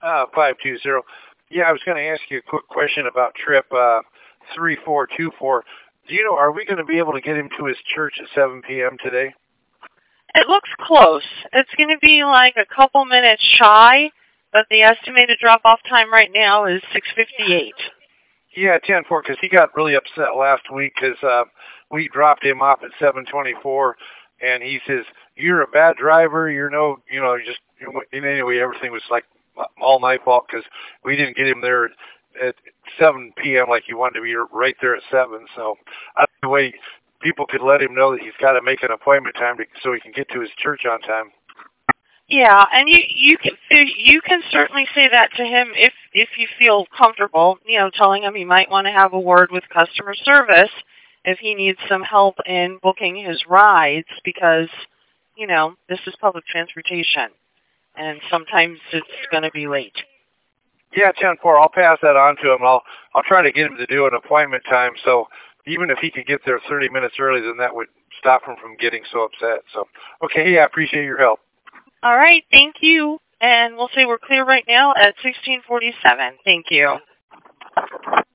520. Yeah, I was going to ask you a quick question about trip 3424. Do you know, are we going to be able to get him to his church at 7 p.m. today? It looks close. It's going to be like a couple minutes shy, but the estimated drop-off time right now is 6:58. Yeah, 10-4, because he got really upset last week because we dropped him off at 7:24, and he says, "You're a bad driver. Anyway, everything was like all my fault because we didn't get him there at 7 p.m. like he wanted to be right there at 7. So anyway, people could let him know that he's got to make an appointment time so he can get to his church on time. Yeah, and you can certainly say that to him if you feel comfortable, telling him he might want to have a word with customer service if he needs some help in booking his rides because, this is public transportation and sometimes it's going to be late. Yeah, 10-4. I'll pass that on to him. I'll try to get him to do an appointment time. So even if he could get there 30 minutes early, then that would stop him from getting so upset. So, okay, I appreciate your help. All right, thank you. And we'll say we're clear right now at 16:47. Thank you.